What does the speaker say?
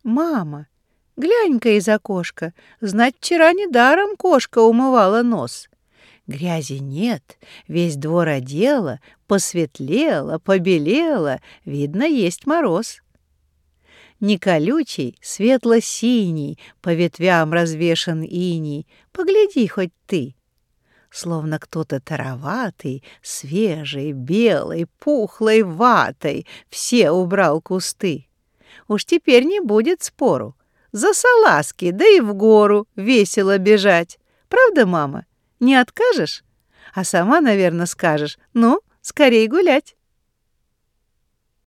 Мама, глянь-ка из окошка, знать, вчера недаром кошка умывала нос. Грязи нет, весь двор одела, посветлела, побелела, видно, есть мороз. Не колючий, светло-синий, по ветвям развешан иней, погляди хоть ты. Словно кто-то тароватый, свежий, белый, пухлой ватой все убрал кусты. Уж теперь не будет спору. За салазки, да и в гору весело бежать. Правда, мама? Не откажешь? А сама, наверное, скажешь: ну, скорей гулять.